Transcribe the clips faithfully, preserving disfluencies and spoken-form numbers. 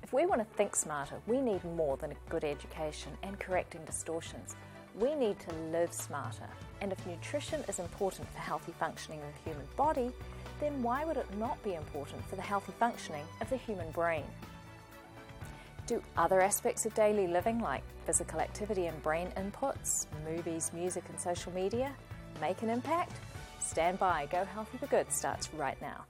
If we want to think smarter, we need more than a good education and correcting distortions. We need to live smarter. And if nutrition is important for healthy functioning of the human body, then why would it not be important for the healthy functioning of the human brain? Do other aspects of daily living, like physical activity and brain inputs, movies, music and social media, make an impact? Stand by, Go Healthy for Good starts right now.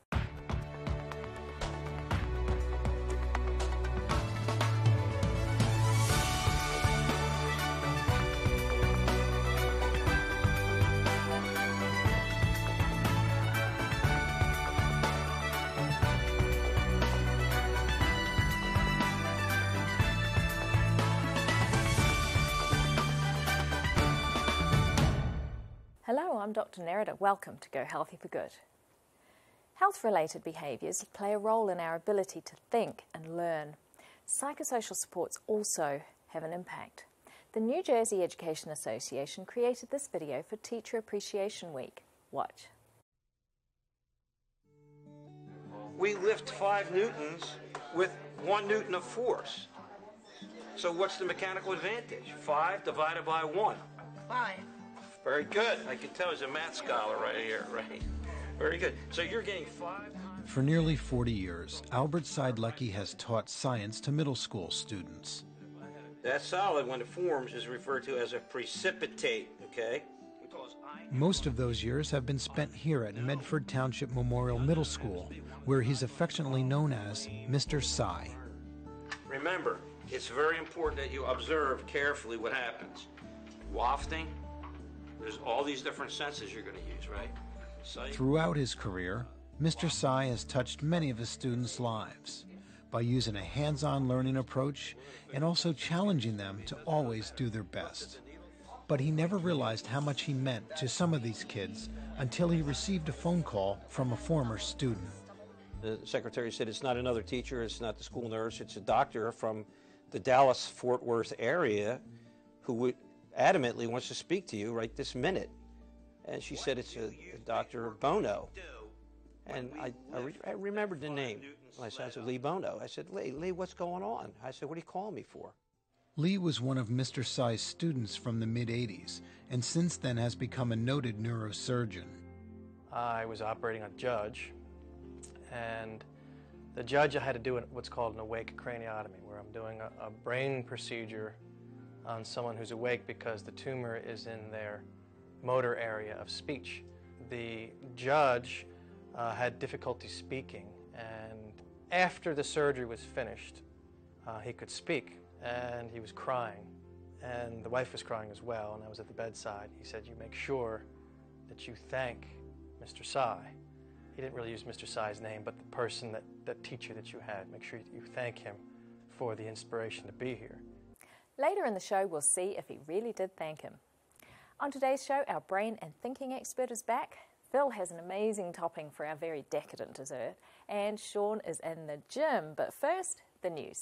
Hello, I'm Doctor Nerida. Welcome to Go Healthy for Good. Health-related behaviours play a role in our ability to think and learn. Psychosocial supports also have an impact. The New Jersey Education Association created this video for Teacher Appreciation Week. Watch. We lift five newtons with one newton of force. So what's the mechanical advantage? Five divided by one. Five. Very good. I can tell he's a math scholar right here, right? Very good. So you're getting five times... For nearly forty years, Albert Seidlecki has taught science to middle school students. That solid, when it forms, is referred to as a precipitate, okay? Most of those years have been spent here at Medford Township Memorial Middle School, where he's affectionately known as Mister Psy. Remember, it's very important that you observe carefully what happens. Wafting, there's all these different senses you're going to use, right? Sight. Throughout his career, Mister Psy has touched many of his students' lives by using a hands-on learning approach and also challenging them to always do their best. But he never realized how much he meant to some of these kids until he received a phone call from a former student. The secretary said it's not another teacher, it's not the school nurse, it's a doctor from the Dallas-Fort Worth area who would adamantly wants to speak to you right this minute. And she said it's a, a Doctor Bono. And I, I, re I remembered the name. I said, I said, Lee Bono. I said, Lee, Lee, what's going on? I said, what are you calling me for? Lee was one of Mister Psy's students from the mid eighties, and since then has become a noted neurosurgeon. I was operating on Judge, and the judge, I had to do what's called an awake craniotomy, where I'm doing a, a brain procedure on someone who's awake because the tumor is in their motor area of speech. The judge uh, had difficulty speaking, and after the surgery was finished, uh, he could speak, and he was crying, and the wife was crying as well, and I was at the bedside. He said, you make sure that you thank Mister Psy. He didn't really use Mister Psy's name, but the person, that, that teacher that you had, make sure you thank him for the inspiration to be here. Later in the show, we'll see if he really did thank him. On today's show, our brain and thinking expert is back. Phil has an amazing topping for our very decadent dessert, and Sean is in the gym. But first, the news.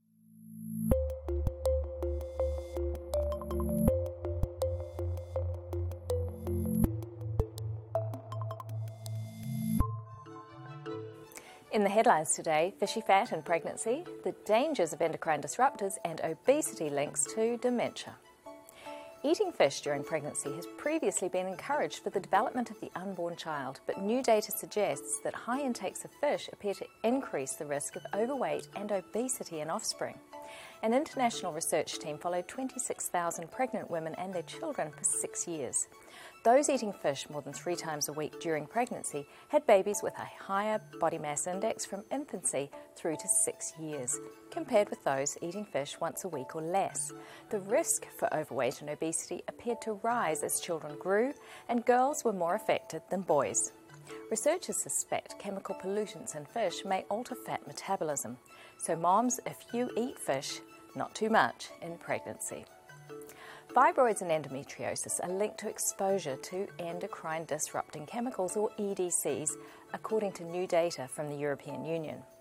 In the headlines today, fishy fat in pregnancy, the dangers of endocrine disruptors, and obesity links to dementia. Eating fish during pregnancy has previously been encouraged for the development of the unborn child, but new data suggests that high intakes of fish appear to increase the risk of overweight and obesity in offspring. An international research team followed twenty-six thousand pregnant women and their children for six years. Those eating fish more than three times a week during pregnancy had babies with a higher body mass index from infancy through to six years, compared with those eating fish once a week or less. The risk for overweight and obesity appeared to rise as children grew, and girls were more affected than boys. Researchers suspect chemical pollutants in fish may alter fat metabolism. So moms, if you eat fish, not too much in pregnancy. Fibroids and endometriosis are linked to exposure to endocrine disrupting chemicals, or E D Cs, according to new data from the European Union.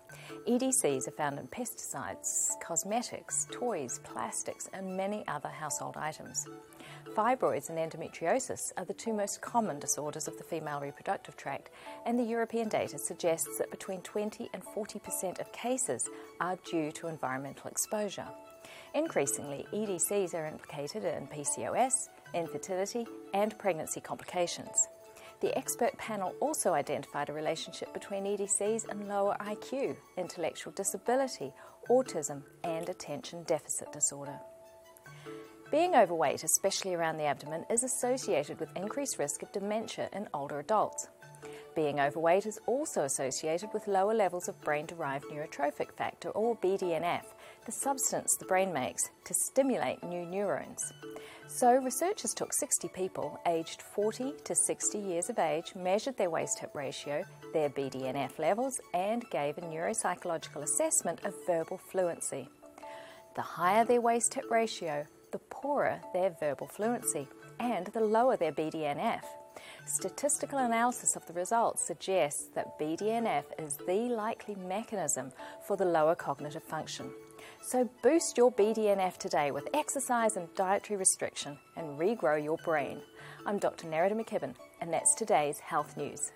E D Cs are found in pesticides, cosmetics, toys, plastics, and many other household items. Fibroids and endometriosis are the two most common disorders of the female reproductive tract, and the European data suggests that between twenty and forty percent of cases are due to environmental exposure. Increasingly, E D Cs are implicated in P C O S, infertility, and pregnancy complications. The expert panel also identified a relationship between E D Cs and lower I Q, intellectual disability, autism, and attention deficit disorder. Being overweight, especially around the abdomen, is associated with increased risk of dementia in older adults. Being overweight is also associated with lower levels of brain-derived neurotrophic factor, or B D N F, the substance the brain makes to stimulate new neurons. So researchers took sixty people aged forty to sixty years of age, measured their waist-hip ratio, their B D N F levels, and gave a neuropsychological assessment of verbal fluency. The higher their waist-hip ratio, the poorer their verbal fluency, and the lower their B D N F. Statistical analysis of the results suggests that B D N F is the likely mechanism for the lower cognitive function. So boost your B D N F today with exercise and dietary restriction and regrow your brain. I'm Doctor Nerida McKibben, and that's today's Health News.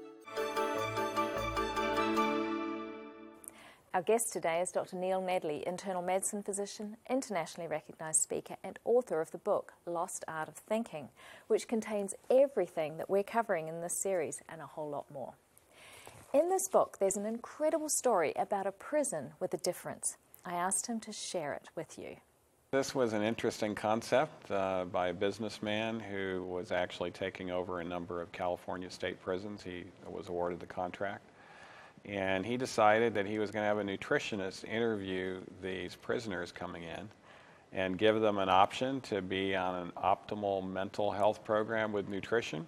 Our guest today is Doctor Neil Nedley, internal medicine physician, internationally recognised speaker and author of the book Lost Art of Thinking, which contains everything that we're covering in this series and a whole lot more. In this book, there's an incredible story about a prison with a difference. I asked him to share it with you. This was an interesting concept uh, by a businessman who was actually taking over a number of California state prisons. He was awarded the contract. And he decided that he was going to have a nutritionist interview these prisoners coming in and give them an option to be on an optimal mental health program with nutrition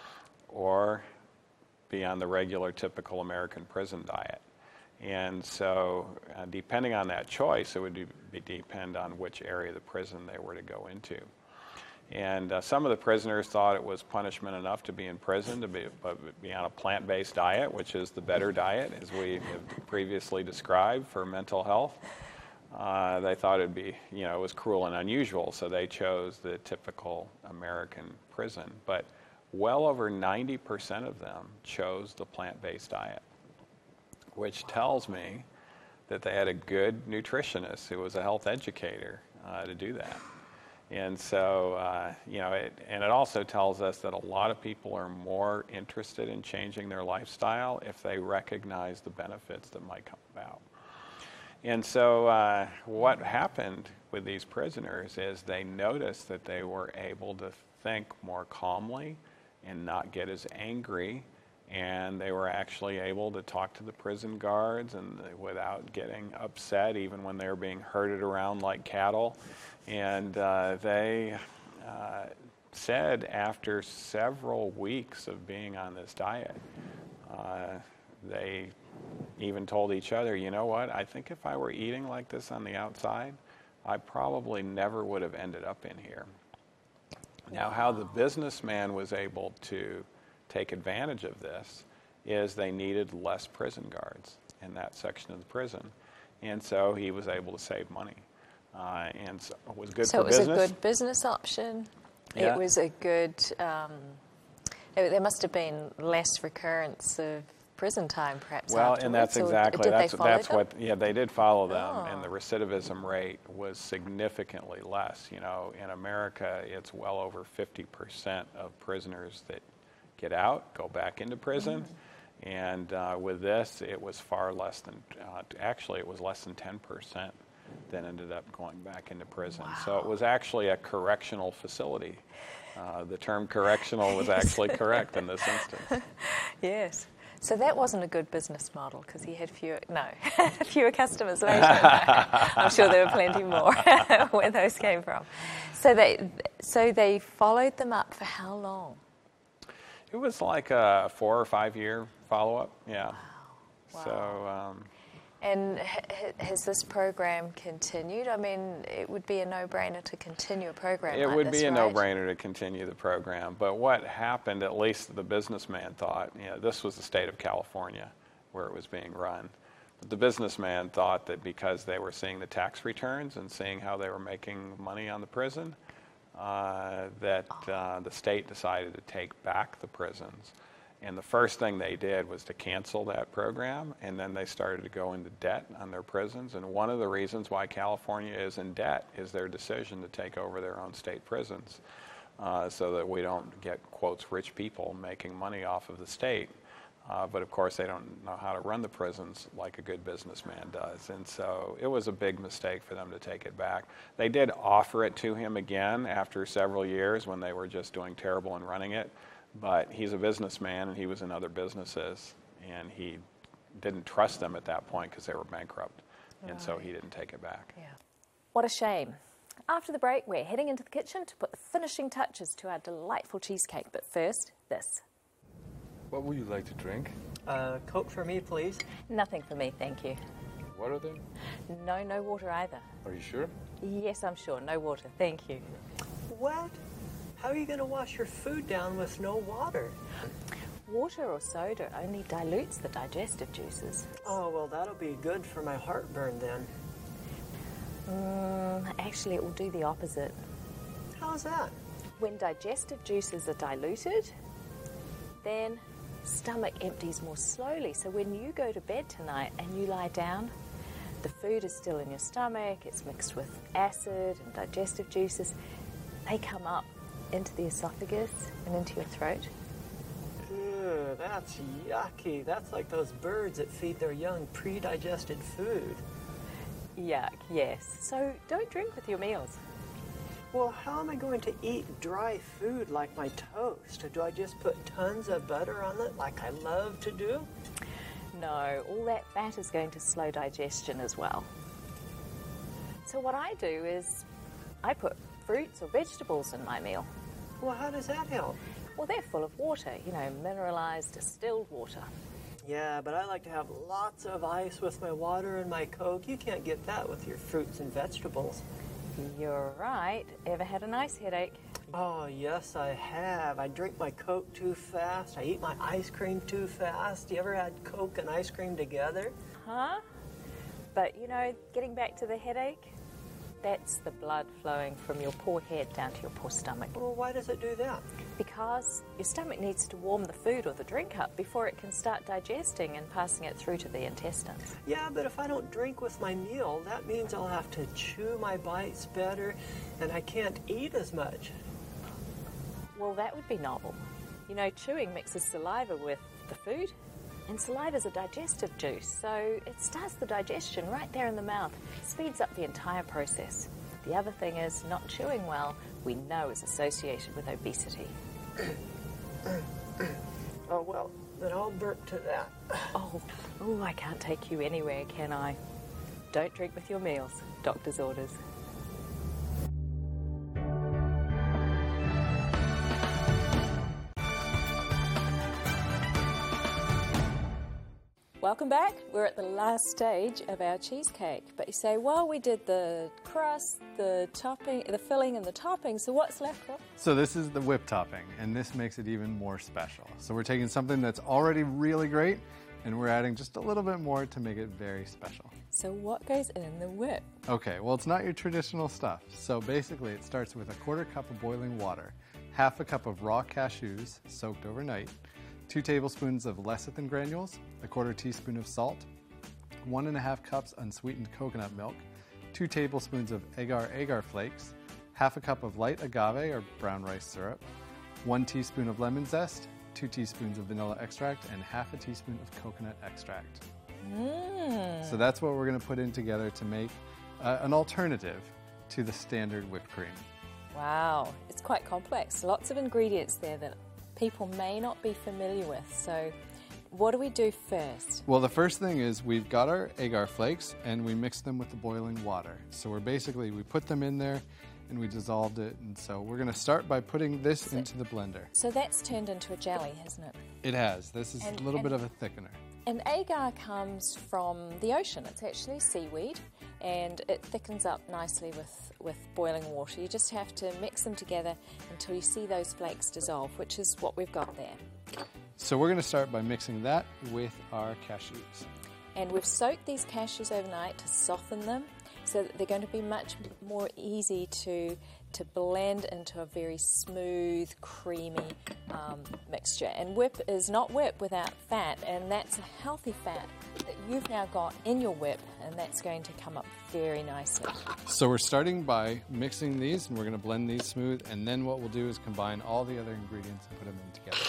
or be on the regular typical American prison diet. And so uh, depending on that choice, it would be, be depend on which area of the prison they were to go into. And uh, some of the prisoners thought it was punishment enough to be in prison, to be, but be on a plant-based diet, which is the better diet, as we have previously described for mental health. Uh, they thought it'd be, you know, it was cruel and unusual, so they chose the typical American prison. But well over ninety percent of them chose the plant-based diet, which tells me that they had a good nutritionist who was a health educator uh, to do that. And so, uh, you know, it, and it also tells us that a lot of people are more interested in changing their lifestyle if they recognize the benefits that might come about. And so uh, what happened with these prisoners is they noticed that they were able to think more calmly and not get as angry, and they were actually able to talk to the prison guards and without getting upset, even when they were being herded around like cattle. And uh, they uh, said after several weeks of being on this diet, uh, they even told each other, you know what, I think if I were eating like this on the outside, I probably never would have ended up in here. Now, how the businessman was able to take advantage of this is they needed less prison guards in that section of the prison. And so he was able to save money. Uh, and so it was good so for business. So it was a good business option. Yeah. It was a good, um, it, there must have been less recurrence of prison time perhaps Well, afterwards, and that's or exactly, did that's, they follow that's them? what, yeah, they did follow them, Oh. and the recidivism rate was significantly less. You know, in America, it's well over fifty percent of prisoners that get out, go back into prison. Mm. And uh, with this, it was far less than, uh, actually it was less than ten percent that ended up going back into prison. Wow. So it was actually a correctional facility. Uh, the term correctional was actually correct in this instance. Yes. So that wasn't a good business model because he had fewer, no, fewer customers later. I'm sure there were plenty more where those came from. So they, so they followed them up for how long? It was like a four or five year follow-up, yeah. Wow. Wow. So, um, and ha- has this program continued? I mean, it would be a no-brainer to continue a program it like would this, be a right? no-brainer to continue the program. But what happened, at least the businessman thought, you know, this was the state of California where it was being run. But the businessman thought that because they were seeing the tax returns and seeing how they were making money on the prison, uh, that uh, the state decided to take back the prisons. And the first thing they did was to cancel that program, and then they started to go into debt on their prisons. And one of the reasons why California is in debt is their decision to take over their own state prisons, uh, so that we don't get, quotes, rich people making money off of the state. Uh, but of course, they don't know how to run the prisons like a good businessman does. And so it was a big mistake for them to take it back. They did offer it to him again after several years when they were just doing terrible in running it. But he's a businessman, and he was in other businesses, and he didn't trust them at that point because they were bankrupt. Right. And so he didn't take it back. Yeah. What a shame. After the break, we're heading into the kitchen to put the finishing touches to our delightful cheesecake. But first, this. What would you like to drink? Uh, Coke for me, please. Nothing for me, thank you. Water then? No, no water either. Are you sure? Yes, I'm sure. No water, thank you. What? How are you going to wash your food down with no water? Water or soda only dilutes the digestive juices. Oh, well, that'll be good for my heartburn then. Mm, actually, it will do the opposite. How's that? When digestive juices are diluted, then stomach empties more slowly. So when you go to bed tonight and you lie down, the food is still in your stomach, it's mixed with acid and digestive juices. They come up into the esophagus and into your throat. Ew, that's yucky. That's like those birds that feed their young pre-digested food. Yuck, yes. So don't drink with your meals. Well, how am I going to eat dry food like my toast? Do I just put tons of butter on it like I love to do? No, all that fat is going to slow digestion as well. So what I do is I put fruits or vegetables in my meal. Well, how does that help? Well, they're full of water, you know, mineralized, distilled water. Yeah, but I like to have lots of ice with my water and my Coke. You can't get that with your fruits and vegetables. You're right. Ever had a nice headache? Oh, yes, I have. I drink my Coke too fast. I eat my ice cream too fast. You ever had Coke and ice cream together? Huh? But, you know, getting back to the headache, that's the blood flowing from your poor head down to your poor stomach. Well, why does it do that? Because your stomach needs to warm the food or the drink up before it can start digesting and passing it through to the intestines. Yeah, but if I don't drink with my meal, that means I'll have to chew my bites better, and I can't eat as much. Well, that would be novel. You know, chewing mixes saliva with the food, and saliva is a digestive juice, so it starts the digestion right there in the mouth, speeds up the entire process. The other thing is, not chewing well, we know is associated with obesity. Oh, well, then I'll burp to that. Oh, oh, I can't take you anywhere, can I? Don't drink with your meals. Doctor's orders. Welcome back. We're at the last stage of our cheesecake. But you say, well, we did the crust, the topping, the filling and the topping, so what's left, Rob? So this is the whipped topping, and this makes it even more special. So we're taking something that's already really great, and we're adding just a little bit more to make it very special. So what goes in the whip? Okay, well, it's not your traditional stuff. So basically, it starts with a quarter cup of boiling water, half a cup of raw cashews soaked overnight, two tablespoons of lecithin granules, a quarter teaspoon of salt, one and a half cups unsweetened coconut milk, two tablespoons of agar-agar flakes, half a cup of light agave or brown rice syrup, one teaspoon of lemon zest, two teaspoons of vanilla extract, and half a teaspoon of coconut extract. Mm. So that's what we're going to put in together to make uh, an alternative to the standard whipped cream. Wow, it's quite complex. Lots of ingredients there that people may not be familiar with. So what do we do first? Well, the first thing is we've got our agar flakes and we mix them with the boiling water. So we're basically, we put them in there and we dissolved it. And so we're going to start by putting this so, into the blender. So that's turned into a jelly, hasn't it? It has. This is and, a little and, bit of a thickener. And agar comes from the ocean. It's actually seaweed and it thickens up nicely with, with boiling water. You just have to mix them together until you see those flakes dissolve, which is what we've got there. So we're going to start by mixing that with our cashews. And we've soaked these cashews overnight to soften them so that they're going to be much more easy to to blend into a very smooth, creamy um, mixture. And whip is not whip without fat, and that's a healthy fat that you've now got in your whip, and that's going to come up very nicely. So we're starting by mixing these, and we're going to blend these smooth, and then what we'll do is combine all the other ingredients and put them in together.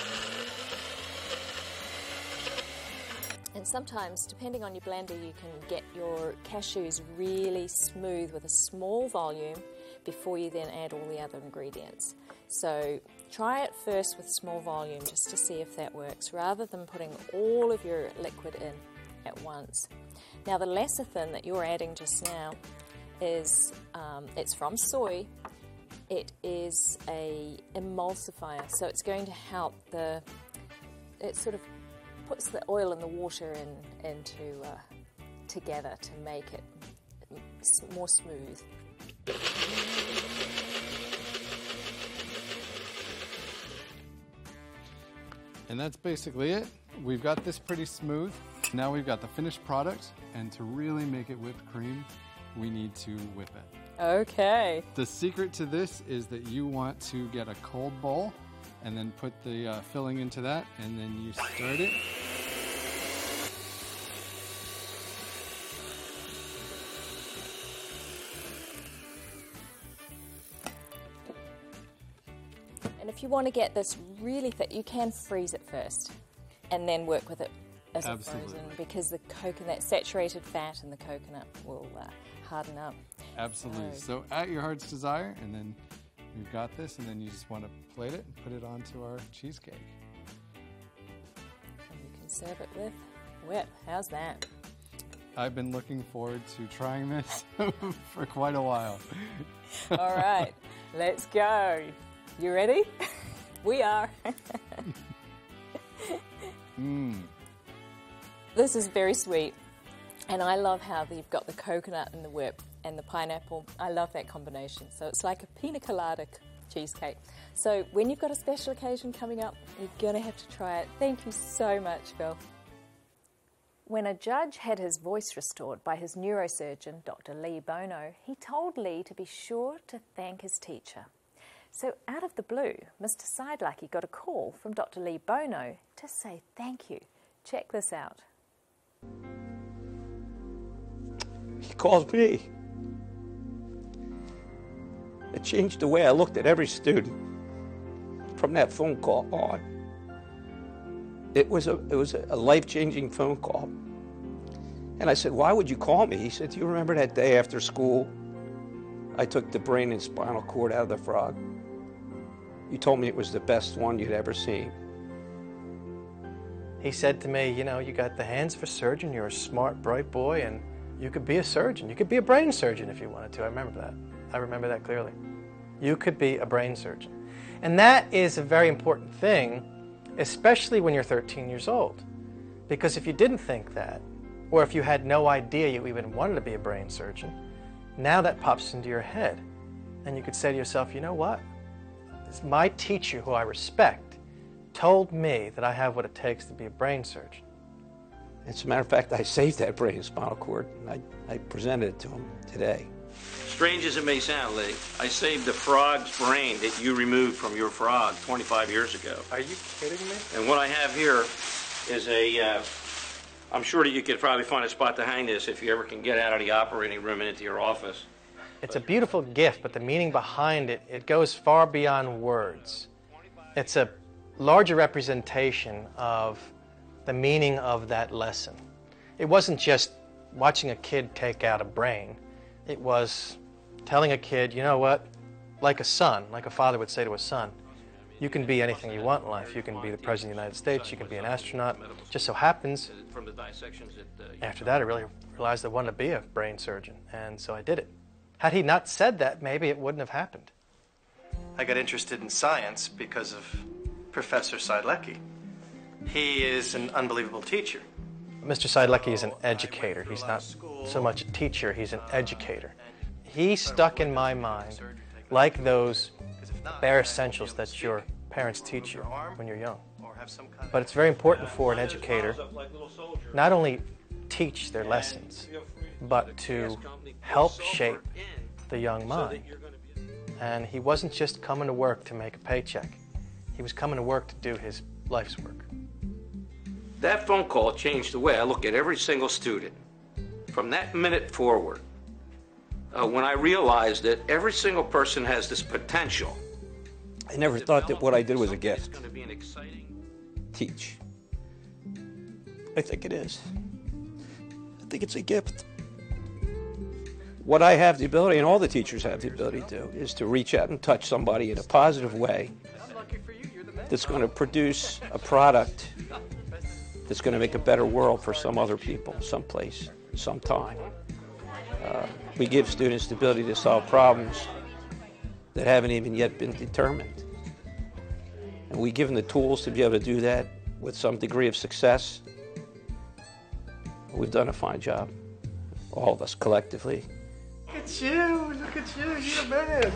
And sometimes, depending on your blender, you can get your cashews really smooth with a small volume before you then add all the other ingredients. So try it first with small volume just to see if that works, rather than putting all of your liquid in at once. Now the lecithin that you're adding just now is, um, it's from soy. It is a emulsifier, so it's going to help the, it sort of puts the oil and the water in into uh, together to make it more smooth. And that's basically it. We've got this pretty smooth. Now we've got the finished product, and to really make it whipped cream, we need to whip it. Okay. The secret to this is that you want to get a cold bowl and then put the uh, filling into that, and then you stir it. And if you want to get this really thick, you can freeze it first and then work with it as a frozen, because the coconut, saturated fat in the coconut will uh, harden up. Absolutely. So. So at your heart's desire, and then we've got this, and then you just want to plate it and put it onto our cheesecake. And you can serve it with whip. How's that? I've been looking forward to trying this for quite a while. All right, let's go. You ready? We are. mm. This is very sweet, and I love how you've got the coconut and the whip and the pineapple. I love that combination. So it's like a pina colada cheesecake. So when you've got a special occasion coming up, you're going to have to try it. Thank you so much, Phil. When a judge had his voice restored by his neurosurgeon, Doctor Lee Bono, he told Lee to be sure to thank his teacher. So out of the blue, Mister Sidelucky got a call from Doctor Lee Bono to say thank you. Check this out. He calls me. It changed the way I looked at every student from that phone call on. It was a, it was a life-changing phone call. And I said, why would you call me? He said, do you remember that day after school I took the brain and spinal cord out of the frog? You told me it was the best one you'd ever seen. He said to me, you know, you got the hands of a surgeon, you're a smart, bright boy, and you could be a surgeon. You could be a brain surgeon if you wanted to. I remember that. I remember that clearly. You could be a brain surgeon. And that is a very important thing, especially when you're thirteen years old. Because if you didn't think that, or if you had no idea you even wanted to be a brain surgeon, now that pops into your head. And you could say to yourself, you know what? My teacher, who I respect, told me that I have what it takes to be a brain surgeon. As a matter of fact, I saved that brain and spinal cord, and I, I presented it to him today. Strange as it may sound, Lee, I saved the frog's brain that you removed from your frog twenty-five years ago. Are you kidding me? And what I have here is a, uh, I'm sure that you could probably find a spot to hang this if you ever can get out of the operating room and into your office. It's a beautiful gift, but the meaning behind it, it goes far beyond words. It's a larger representation of the meaning of that lesson. It wasn't just watching a kid take out a brain. It was telling a kid, you know what, like a son, like a father would say to a son, you can be anything you want in life. You can be the President of the United States, you can be an astronaut. Just so happens, after that I really realized I wanted to be a brain surgeon, and so I did it. Had he not said that, maybe it wouldn't have happened. I got interested in science because of Professor Sidelucky. He is an unbelievable teacher. Mister Sidelucky is an educator. He's not so much a teacher, he's an educator. He stuck in my mind like those bare essentials that your parents teach you when you're young. But it's very important for an educator not only teach their lessons, but to help shape the young mind. And he wasn't just coming to work to make a paycheck. He was coming to work to do his life's work. That phone call changed the way I look at every single student. From that minute forward, uh, when I realized that every single person has this potential. I never thought that what I did was a gift. Teach. I think it is. I think it's a gift. What I have the ability, and all the teachers have the ability to do, is to reach out and touch somebody in a positive way that's going to produce a product that's going to make a better world for some other people, someplace, sometime. Uh, we give students the ability to solve problems that haven't even yet been determined. And we give them the tools to be able to do that with some degree of success. We've done a fine job, all of us collectively. Look at you, look at you, you're the man.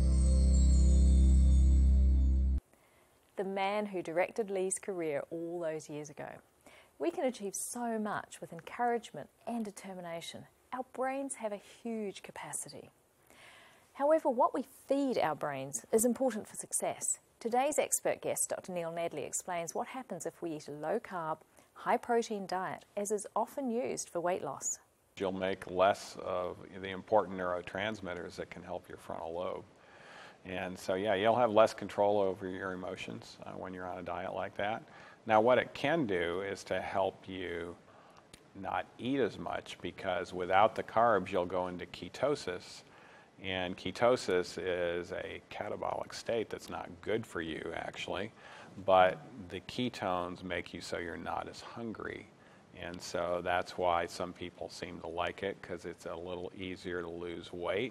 The man who directed Lee's career all those years ago. We can achieve so much with encouragement and determination. Our brains have a huge capacity. However, what we feed our brains is important for success. Today's expert guest, Doctor Neil Nadley, explains what happens if we eat a low-carb, high-protein diet, as is often used for weight loss. You'll make less of the important neurotransmitters that can help your frontal lobe. And so, yeah, you'll have less control over your emotions uh, when you're on a diet like that. Now, what it can do is to help you not eat as much, because without the carbs, you'll go into ketosis. And ketosis is a catabolic state that's not good for you, actually. But the ketones make you so you're not as hungry. And so that's why some people seem to like it, because it's a little easier to lose weight.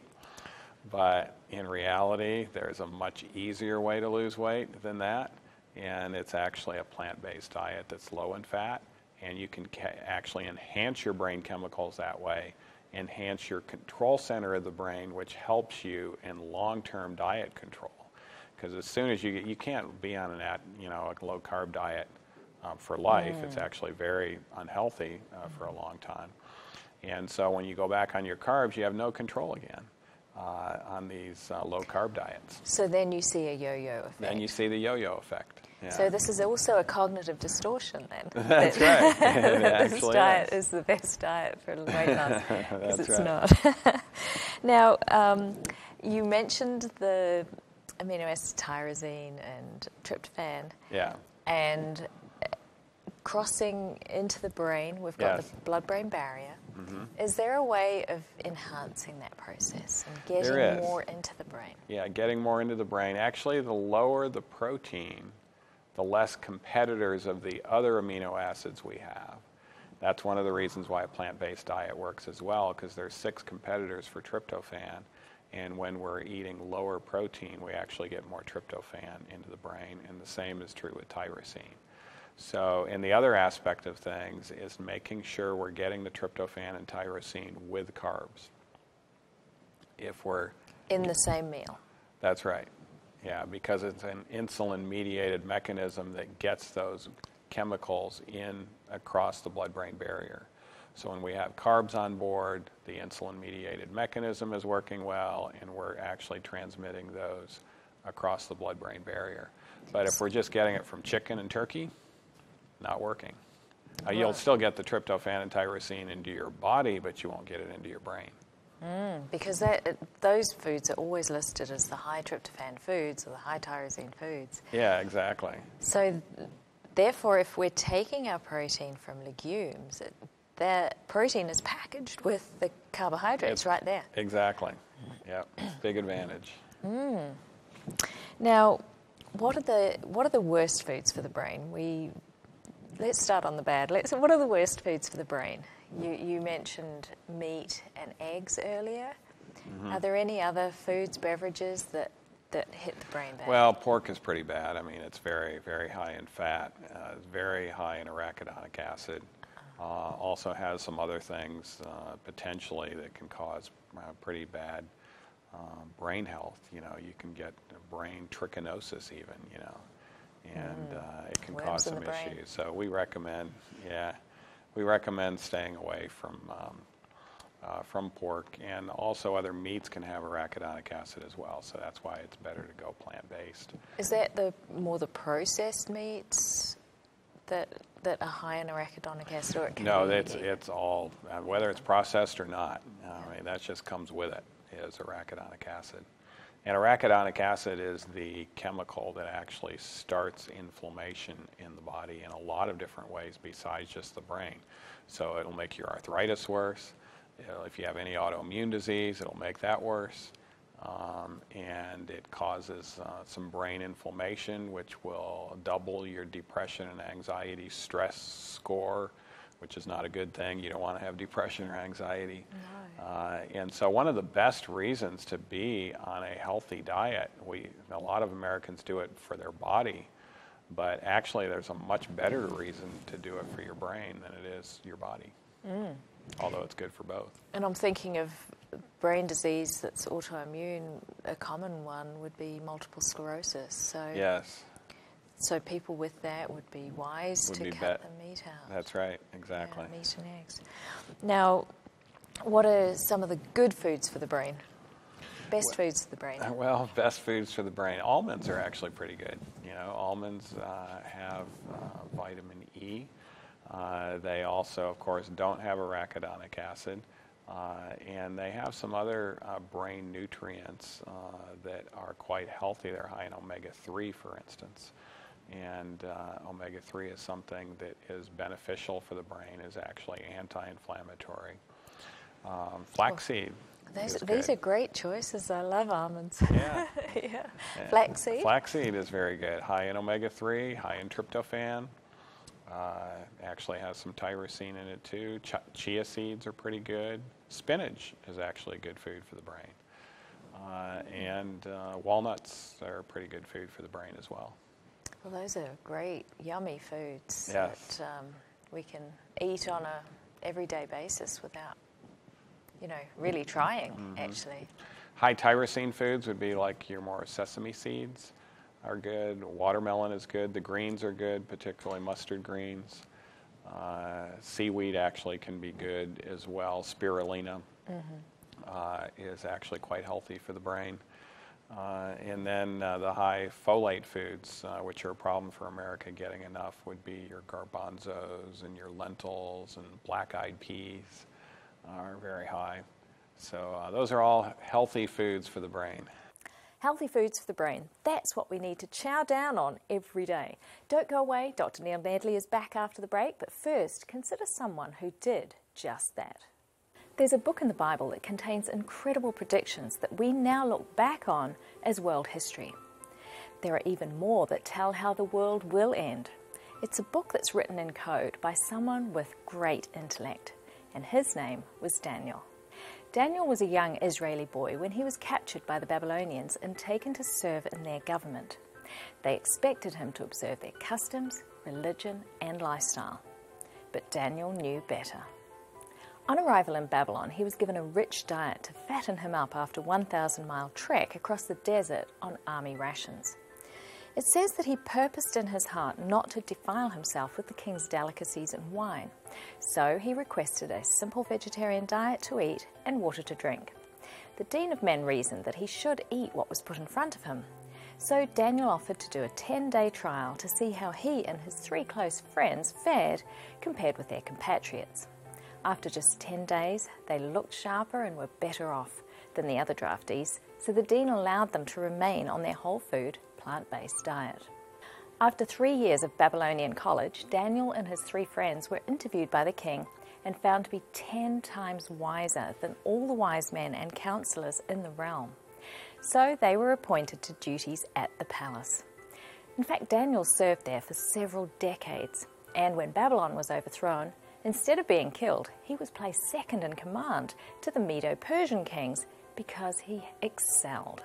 But in reality, there's a much easier way to lose weight than that. And it's actually a plant-based diet that's low in fat. And you can ca- actually enhance your brain chemicals that way, enhance your control center of the brain, which helps you in long-term diet control. Because as soon as you get, you can't be on an, you know, a low-carb diet um, for life. Mm. It's actually very unhealthy uh, for a long time. And so when you go back on your carbs, you have no control again uh, on these uh, low-carb diets. So then you see a yo-yo effect. Then you see the yo-yo effect. Yeah. So this is also a cognitive distortion then. That's right. It this diet is. is the best diet for weight loss, because it's right. not. Now, um, you mentioned the amino acids tyrosine and tryptophan. Yeah. And crossing into the brain, we've got Yes. the blood-brain barrier. Mm-hmm. Is there a way of enhancing that process and getting There is. more into the brain? Yeah, getting more into the brain. Actually, the lower the protein, the less competitors of the other amino acids we have. That's one of the reasons why a plant-based diet works as well, because there's six competitors for tryptophan, and when we're eating lower protein, we actually get more tryptophan into the brain, and the same is true with tyrosine. So, and the other aspect of things is making sure we're getting the tryptophan and tyrosine with carbs. If we're... In the same meal? That's right. Yeah, because it's an insulin-mediated mechanism that gets those chemicals in across the blood-brain barrier. So when we have carbs on board, the insulin-mediated mechanism is working well, and we're actually transmitting those across the blood-brain barrier. But if we're just getting it from chicken and turkey, not working. Uh, you'll still get the tryptophan and tyrosine into your body, but you won't get it into your brain. Mm, because that, those foods are always listed as the high tryptophan foods or the high tyrosine foods. Yeah, exactly. So, therefore, if we're taking our protein from legumes, it, that protein is packaged with the carbohydrates It's, right there. Exactly. Yeah, big advantage. Mm. Now, what are the what are the worst foods for the brain? We let's start on the bad. Let's. What are the worst foods for the brain? You, you mentioned meat and eggs earlier. Mm-hmm. Are there any other foods, beverages that, that hit the brain bad? Well, pork is pretty bad. I mean, it's very, very high in fat. Uh, it's very high in arachidonic acid. Uh, also has some other things uh, potentially that can cause uh, pretty bad uh, brain health. You know, you can get brain trichinosis even, you know, and mm. uh, it can Worms cause some in the brain. issues. So we recommend, yeah. we recommend staying away from um, uh, from pork, and also other meats can have arachidonic acid as well. So that's why it's better to go plant-based. Is that the more the processed meats that that are high in arachidonic acid, or it can No, be it's it's all uh, whether it's processed or not. I mean, that just comes with it. Is arachidonic acid. And arachidonic acid is the chemical that actually starts inflammation in the body in a lot of different ways besides just the brain. So it'll make your arthritis worse. It'll, if you have any autoimmune disease, it'll make that worse. Um, and it causes uh, some brain inflammation, which will double your depression and anxiety stress score, which is not a good thing. You don't want to have depression or anxiety. No. Uh, and so one of the best reasons to be on a healthy diet, we a lot of Americans do it for their body, but actually there's a much better reason to do it for your brain than it is your body, mm. although it's good for both. And I'm thinking of brain disease that's autoimmune. A common one would be multiple sclerosis. So yes. So people with that would be wise would to be cut bet- the meat out. That's right, exactly. Yeah, meat and eggs. Now, what are some of the good foods for the brain? Best well, foods for the brain? Well, best foods for the brain. Almonds are actually pretty good. You know, almonds uh, have uh, vitamin E. Uh, they also, of course, don't have arachidonic acid. Uh, and they have some other uh, brain nutrients uh, that are quite healthy. They're high in omega three, for instance. And uh, omega three is something that is beneficial for the brain, is actually anti-inflammatory. Um, flaxseed. Well, those, is these good. are great choices. I love almonds. Yeah. yeah. yeah. Flaxseed? Flaxseed is very good. High in omega three, high in tryptophan. Uh, actually has some tyrosine in it too. Ch- chia seeds are pretty good. Spinach is actually a good food for the brain. Uh, and uh, walnuts are a pretty good food for the brain as well. Well, those are great, yummy foods yes. that um, we can eat on a everyday basis without, you know, really trying, mm-hmm. actually. High tyrosine foods would be like your more sesame seeds are good. Watermelon is good. The greens are good, particularly mustard greens. Uh, seaweed actually can be good as well. Spirulina mm-hmm. uh, is actually quite healthy for the brain. Uh, and then uh, the high folate foods, uh, which are a problem for America getting enough, would be your garbanzos and your lentils and black-eyed peas are very high. So uh, those are all healthy foods for the brain. Healthy foods for the brain. That's what we need to chow down on every day. Don't go away. Doctor Neil Medley is back after the break, but first, consider someone who did just that. There's a book in the Bible that contains incredible predictions that we now look back on as world history. There are even more that tell how the world will end. It's a book that's written in code by someone with great intellect, and his name was Daniel. Daniel was a young Israeli boy when he was captured by the Babylonians and taken to serve in their government. They expected him to observe their customs, religion, and lifestyle. But Daniel knew better. On arrival in Babylon, he was given a rich diet to fatten him up after a one thousand mile trek across the desert on army rations. It says that he purposed in his heart not to defile himself with the king's delicacies and wine, so he requested a simple vegetarian diet to eat and water to drink. The Dean of Men reasoned that he should eat what was put in front of him, so Daniel offered to do a ten-day trial to see how he and his three close friends fared compared with their compatriots. After just ten days, they looked sharper and were better off than the other draftees, so the dean allowed them to remain on their whole food, plant-based diet. After three years of Babylonian college, Daniel and his three friends were interviewed by the king and found to be ten times wiser than all the wise men and counselors in the realm. So they were appointed to duties at the palace. In fact, Daniel served there for several decades, and when Babylon was overthrown, instead of being killed, he was placed second in command to the Medo-Persian kings because he excelled.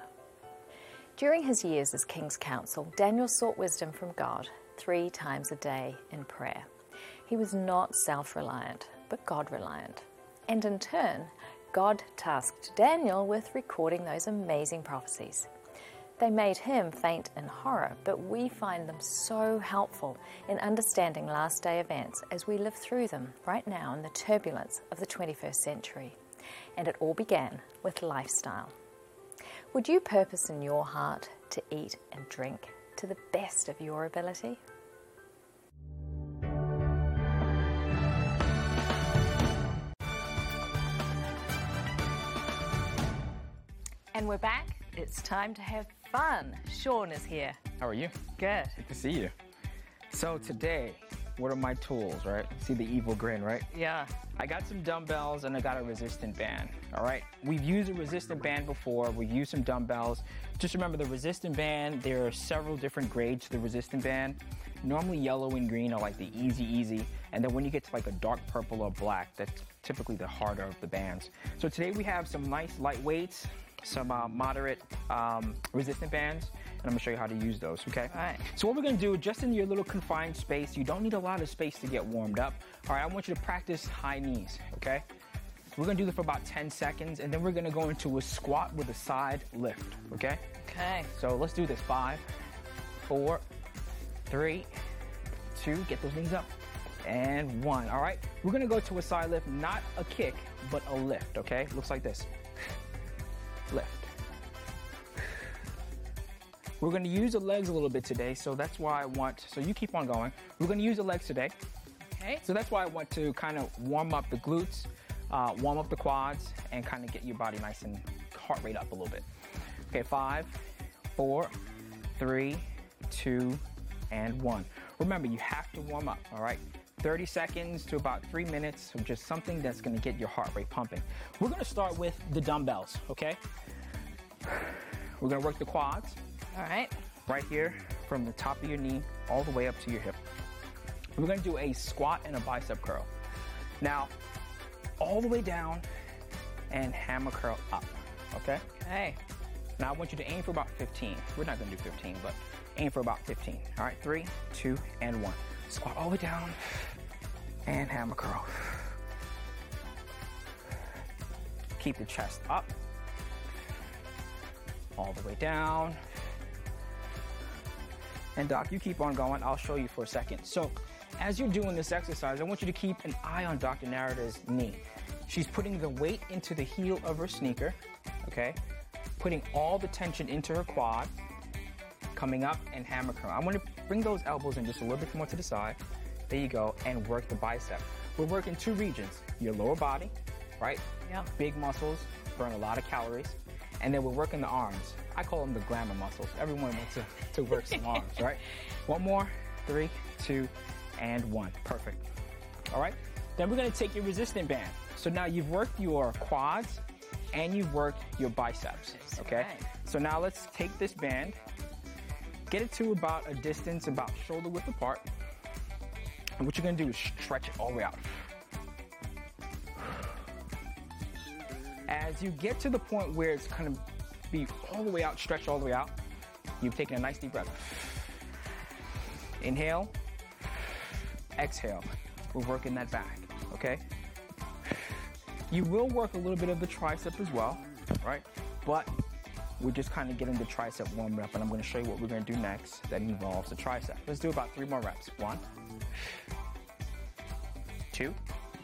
During his years as king's counsel, Daniel sought wisdom from God three times a day in prayer. He was not self-reliant, but God-reliant. And in turn, God tasked Daniel with recording those amazing prophecies. They made him faint in horror, but we find them so helpful in understanding last day events as we live through them right now in the turbulence of the twenty-first century. And it all began with lifestyle. Would you purpose in your heart to eat and drink to the best of your ability? And we're back. It's time to have fun. Sean is here. How are you? Good. Good to see you. So today, what are my tools, right? See the evil grin, right? Yeah. I got some dumbbells and I got a resistant band, all right? We've used a resistant band before. We've used some dumbbells. Just remember the resistant band, there are several different grades to the resistant band. Normally yellow and green are like the easy, easy. And then when you get to like a dark purple or black, that's typically the harder of the bands. So today we have some nice light weights, some uh, moderate um, resistant bands, and I'm gonna show you how to use those, okay? All right. So what we're gonna do, just in your little confined space, you don't need a lot of space to get warmed up. All right, I want you to practice high knees, okay? We're gonna do this for about ten seconds, and then we're gonna go into a squat with a side lift, okay? Okay. So let's do this, five, four, three, two, get those knees up, and one, all right? We're gonna go to a side lift, not a kick, but a lift, okay? Looks like this. Lift. We're going to use the legs a little bit today, so that's why I want, so you keep on going. We're going to use the legs today. Okay. So that's why I want to kind of warm up the glutes, uh, warm up the quads, and kind of get your body nice and heart rate up a little bit. Okay, five, four, three, two, and one. Remember, you have to warm up, all right? thirty seconds to about three minutes of just something that's going to get your heart rate pumping. We're going to start with the dumbbells, okay? We're going to work the quads. All right. Right here from the top of your knee all the way up to your hip. We're going to do a squat and a bicep curl. Now, all the way down and hammer curl up, okay? Okay. Now, I want you to aim for about fifteen. We're not going to do fifteen, but aim for about fifteen. All right, three, two, and one. Squat all the way down and hammer curl. Keep the chest up. All the way down. And Doc, you keep on going. I'll show you for a second. So as you're doing this exercise, I want you to keep an eye on Doctor Narita's knee. She's putting the weight into the heel of her sneaker, okay? Putting all the tension into her quad, coming up and hammer curl. I want to bring those elbows in just a little bit more to the side. There you go, and work the bicep. We're working two regions, your lower body, right? Yeah. Big muscles, burn a lot of calories. And then we're working the arms. I call them the glamour muscles. Everyone wants to, to work some arms, right? One more, three, two, and one. Perfect. All right? Then we're gonna take your resistant band. So now you've worked your quads and you've worked your biceps, okay? Right. So now let's take this band, get it to about a distance about shoulder width apart. And what you're gonna do is stretch it all the way out. As you get to the point where it's gonna be all the way out, stretch all the way out, you've taken a nice deep breath. Inhale, exhale. We're working that back, okay? You will work a little bit of the tricep as well, right? But we're just kind of getting the tricep warmed up, and I'm gonna show you what we're gonna do next that involves the tricep. Let's do about three more reps. One, two,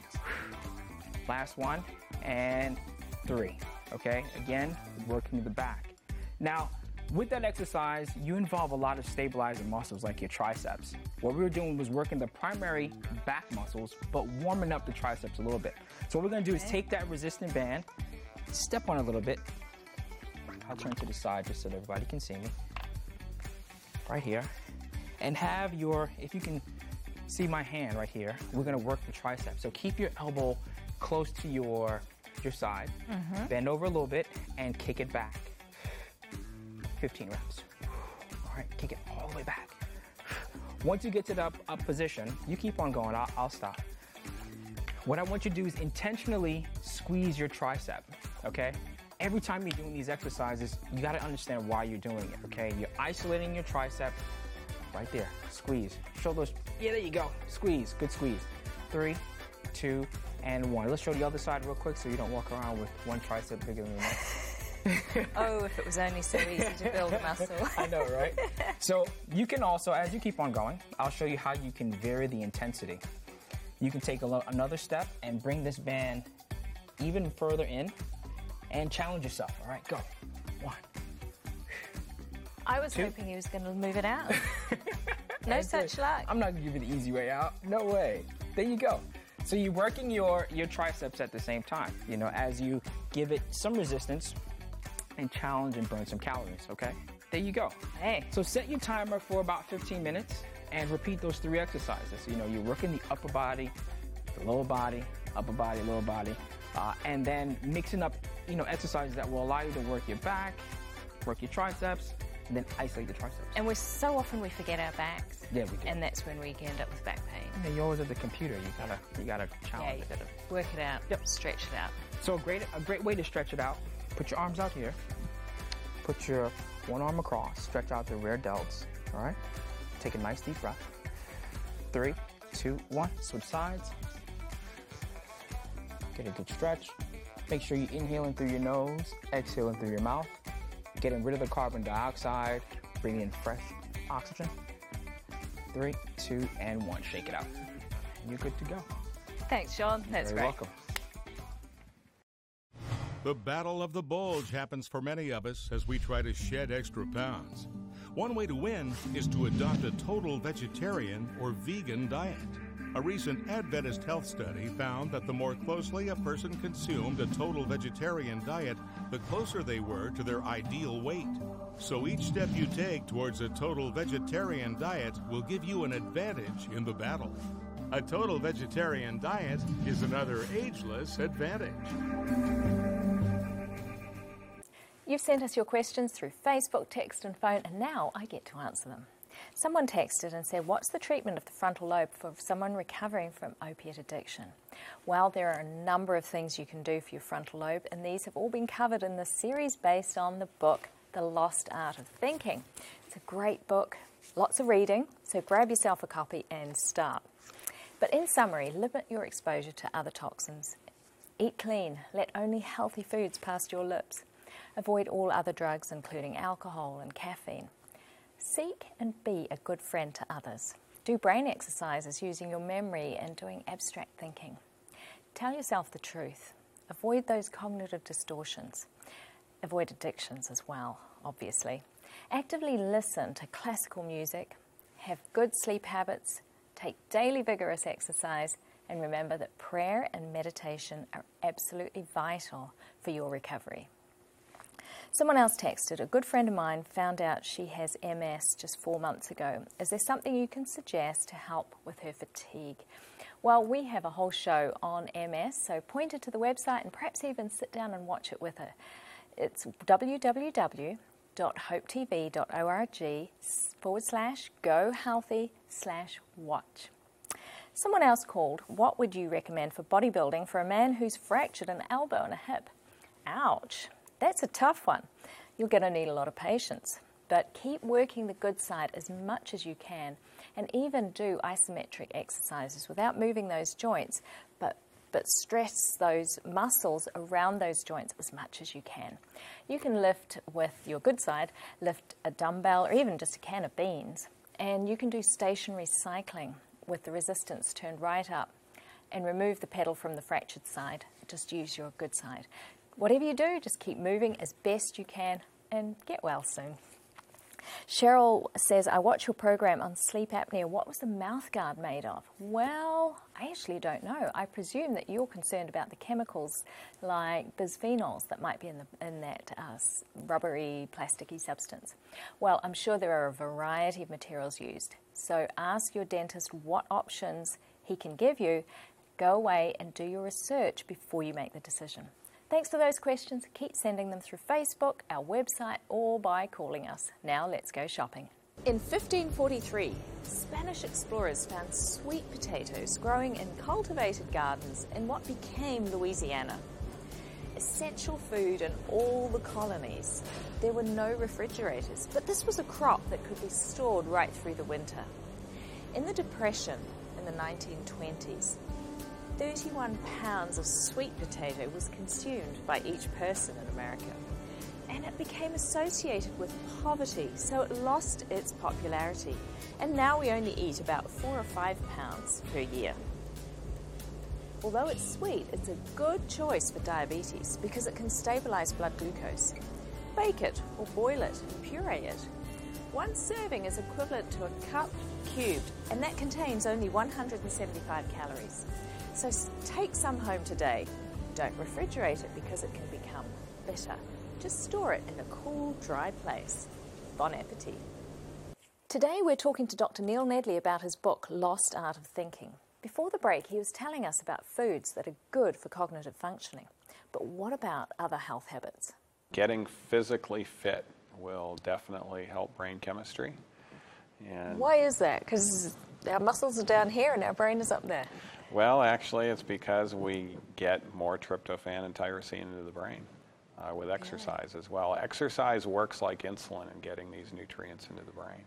last one, and three, okay? Again, working the back. Now, with that exercise, you involve a lot of stabilizing muscles like your triceps. What we were doing was working the primary back muscles, but warming up the triceps a little bit. So what we're gonna do is take that resistant band, step on it a little bit. I'll turn to the side just so that everybody can see me. Right here. And have your, if you can see my hand right here, we're gonna work the tricep. So keep your elbow close to your your side, mm-hmm. Bend over a little bit, and kick it back. fifteen reps. All right, kick it all the way back. Once you get to the up, up position, you keep on going, I'll, I'll stop. What I want you to do is intentionally squeeze your tricep, okay? Every time you're doing these exercises, you gotta understand why you're doing it, okay? You're isolating your tricep, right there, squeeze. Shoulders, yeah, there you go, squeeze, good squeeze. Three, two, and one. Let's show the other side real quick so you don't walk around with one tricep bigger than the next. Oh, if it was only so easy to build muscle. I know, right? So you can also, as you keep on going, I'll show you how you can vary the intensity. You can take a lo- another step and bring this band even further in and challenge yourself. All right, go. One. I was Two. hoping he was going to move it out. No such luck. I'm not going to give you the easy way out. No way. There you go. So you're working your, your triceps at the same time, you know, as you give it some resistance and challenge and burn some calories, okay? There you go. Hey. So set your timer for about fifteen minutes and repeat those three exercises. You know, you're working the upper body, the lower body, upper body, lower body, uh, and then mixing up, you know, exercises that will allow you to work your back, work your triceps, and then isolate the triceps. And we're so often we forget our backs. Yeah, we do. And that's when we end up with back pain. Yeah, you're always at the computer. You gotta, you gotta Yeah, challenge you it. gotta work it out, Yep. stretch it out. So a great, a great way to stretch it out, put your arms out here, put your one arm across, stretch out the rear delts, all right? Take a nice deep breath. Three, two, one, switch sides. Get a good stretch. Make sure you're inhaling through your nose, exhaling through your mouth, getting rid of the carbon dioxide, bringing in fresh oxygen. Three, two, and one, shake it out. And you're good to go. Thanks, Sean. That's You're great. welcome. The battle of the bulge happens for many of us as we try to shed extra pounds. One way to win is to adopt a total vegetarian or vegan diet. A recent Adventist health study found that the more closely a person consumed a total vegetarian diet, the closer they were to their ideal weight. So each step you take towards a total vegetarian diet will give you an advantage in the battle. A total vegetarian diet is another ageless advantage. You've sent us your questions through Facebook, text and phone, and now I get to answer them. Someone texted and said, what's the treatment of the frontal lobe for someone recovering from opiate addiction? Well, there are a number of things you can do for your frontal lobe, and these have all been covered in this series based on the book, The Lost Art of Thinking. It's a great book, lots of reading, so grab yourself a copy and start. But in summary, limit your exposure to other toxins. Eat clean, let only healthy foods past your lips. Avoid all other drugs, including alcohol and caffeine. Seek and be a good friend to others. Do brain exercises using your memory and doing abstract thinking. Tell yourself the truth. Avoid those cognitive distortions. Avoid addictions as well, obviously. Actively listen to classical music. Have good sleep habits. Take daily vigorous exercise. And remember that prayer and meditation are absolutely vital for your recovery. Someone else texted, a good friend of mine found out she has M S just four months ago. Is there something you can suggest to help with her fatigue? Well, we have a whole show on M S, so point her to the website and perhaps even sit down and watch it with her. It's www.hopetv.org forward slash go healthy slash watch. Someone else called, what would you recommend for bodybuilding for a man who's fractured an elbow and a hip? Ouch. That's a tough one. You're going to need a lot of patience. But keep working the good side as much as you can, and even do isometric exercises without moving those joints, but, but stress those muscles around those joints as much as you can. You can lift with your good side, lift a dumbbell or even just a can of beans, and you can do stationary cycling with the resistance turned right up and remove the pedal from the fractured side. Just use your good side. Whatever you do, just keep moving as best you can and get well soon. Cheryl says, I watch your program on sleep apnea. What was the mouth guard made of? Well, I actually don't know. I presume that you're concerned about the chemicals like bisphenols that might be in, the, in that uh, rubbery, plasticky substance. Well, I'm sure there are a variety of materials used. So ask your dentist what options he can give you. Go away and do your research before you make the decision. Thanks for those questions. Keep sending them through Facebook, our website, or by calling us. Now let's go shopping. In fifteen forty-three, Spanish explorers found sweet potatoes growing in cultivated gardens in what became Louisiana. Essential food in all the colonies. There were no refrigerators, but this was a crop that could be stored right through the winter. In the Depression in the nineteen twenties, thirty-one pounds of sweet potato was consumed by each person in America. and it became associated with poverty, so it lost its popularity. And now we only eat about four or five pounds per year. Although it's sweet, it's a good choice for diabetes because it can stabilize blood glucose. Bake it or boil it, puree it. One serving is equivalent to a cup cubed, and that contains only one hundred seventy-five calories. So take some home today. Don't refrigerate it because it can become bitter. Just store it in a cool, dry place. Bon appetit. Today we're talking to Doctor Neil Nedley about his book, Lost Art of Thinking. Before the break, he was telling us about foods that are good for cognitive functioning. But what about other health habits? Getting physically fit will definitely help brain chemistry. And why is that? Because our muscles are down here and our brain is up there. Well, actually, it's because we get more tryptophan and tyrosine into the brain uh, with exercise yeah. as well. Exercise works like insulin in getting these nutrients into the brain.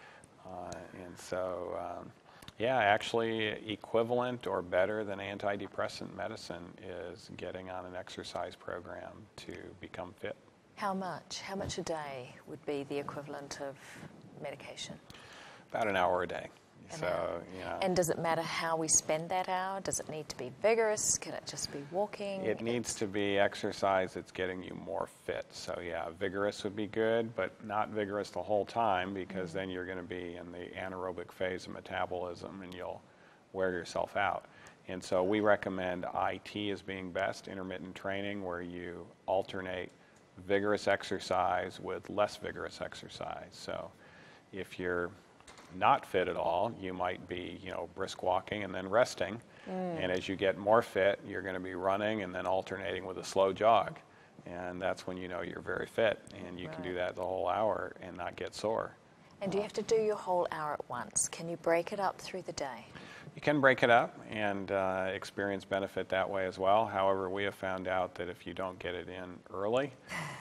Uh, and so, um, yeah, actually equivalent or better than antidepressant medicine is getting on an exercise program to become fit. How much? How much a day would be the equivalent of medication? About an hour a day. An so, hour. you know, and does it matter how we spend that hour? Does it need to be vigorous? Can it just be walking? It needs to be exercise that's getting you more fit. So yeah, vigorous would be good, but not vigorous the whole time because mm-hmm. then you're going to be in the anaerobic phase of metabolism and you'll wear yourself out. And so we recommend I T as being best, intermittent training, where you alternate vigorous exercise with less vigorous exercise. So if you're not fit at all, you might be, you know, brisk walking and then resting. Mm. And as you get more fit, you're going to be running and then alternating with a slow jog. And that's when you know you're very fit. And you right. can do that the whole hour and not get sore. And do you have to do your whole hour at once? Can you break it up through the day? You can break it up and uh, experience benefit that way as well. However, we have found out that if you don't get it in early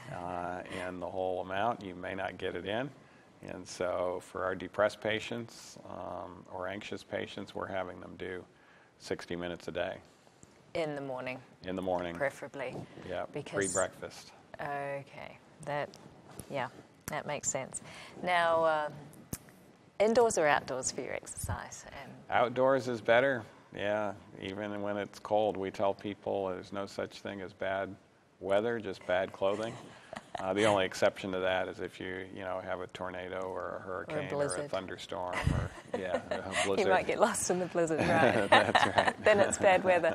uh, and the whole amount, you may not get it in. And so for our depressed patients um, or anxious patients, we're having them do sixty minutes a day. In the morning? In the morning. Preferably. Yeah, because, pre-breakfast. Okay, that, yeah, that makes sense. Now, uh, indoors or outdoors for your exercise? And outdoors is better, yeah. Even when it's cold, we tell people there's no such thing as bad weather, just bad clothing. Uh, the only exception to that is if you, you know, have a tornado or a hurricane or a, or a thunderstorm or, yeah, a blizzard. You might get lost in the blizzard, right? That's right. Then it's bad weather.